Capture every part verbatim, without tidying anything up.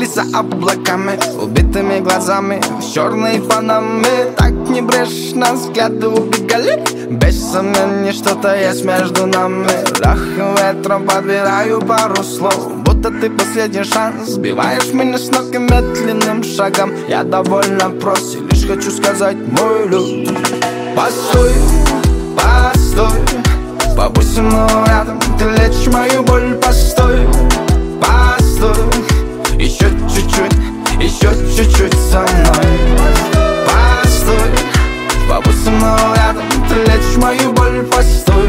за облаками, убитыми глазами, с черной панамы. Так небрежно взгляды убегали. Без сомнений что-то есть между нами. Легким ветром подбираю пару слов, будто ты последний шанс. Сбиваешь меня с ног и медленным шагом. Я довольно прост, и лишь хочу сказать, мой люд. Постой, постой, побудь со мной рядом, ты лечишь мою боль. Постой, постой, еще чуть-чуть, еще чуть-чуть со мной. Постой, побудь со мной рядом, ты лечишь мою боль. Постой,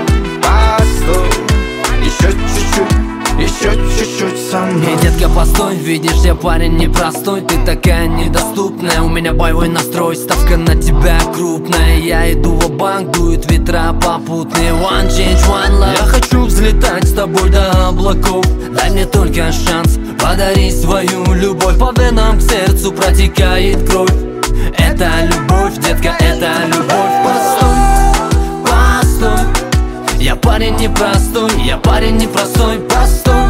постой, еще чуть-чуть, еще чуть-чуть со мной. Эй, детка, постой, видишь, я парень непростой. Ты такая недоступная, у меня боевой настрой. Ставка на тебя крупная, я иду в банк, дуют ветра попутные. One change, one love. Я хочу взлетать с тобой до облаков. Дай мне только шанс, подари свою любовь. По венам к сердцу протекает кровь. Это любовь, детка, это любовь. Постой, постой, я парень непростой, я парень непростой. Постой,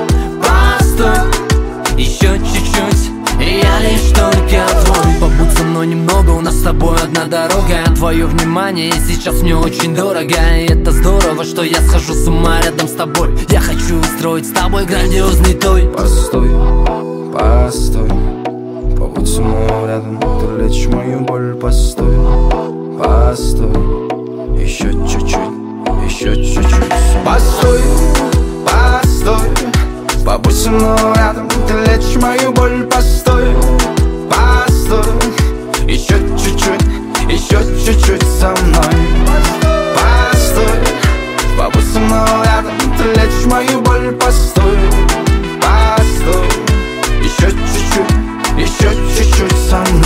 постой, еще чуть-чуть, и я лишь только твой. Побудь со мной немного, у нас с тобой одна дорога. Твое внимание сейчас мне очень дорого. И это здорово, что я схожу с ума рядом с тобой. Я хочу устроить с тобой грандиозный той. Постой, постой, побудь со мной рядом, ты лечишь мою боль. Постой, постой, еще чуть-чуть, еще чуть-чуть. Постой, постой, побудь со мной рядом, ты лечишь мою боль. Постой, постой, еще чуть-чуть, еще чуть-чуть со мной. Постой, побудь со мной рядом, ты лечишь мою боль. Постой, постой, еще чуть-чуть, еще чуть-чуть со мной.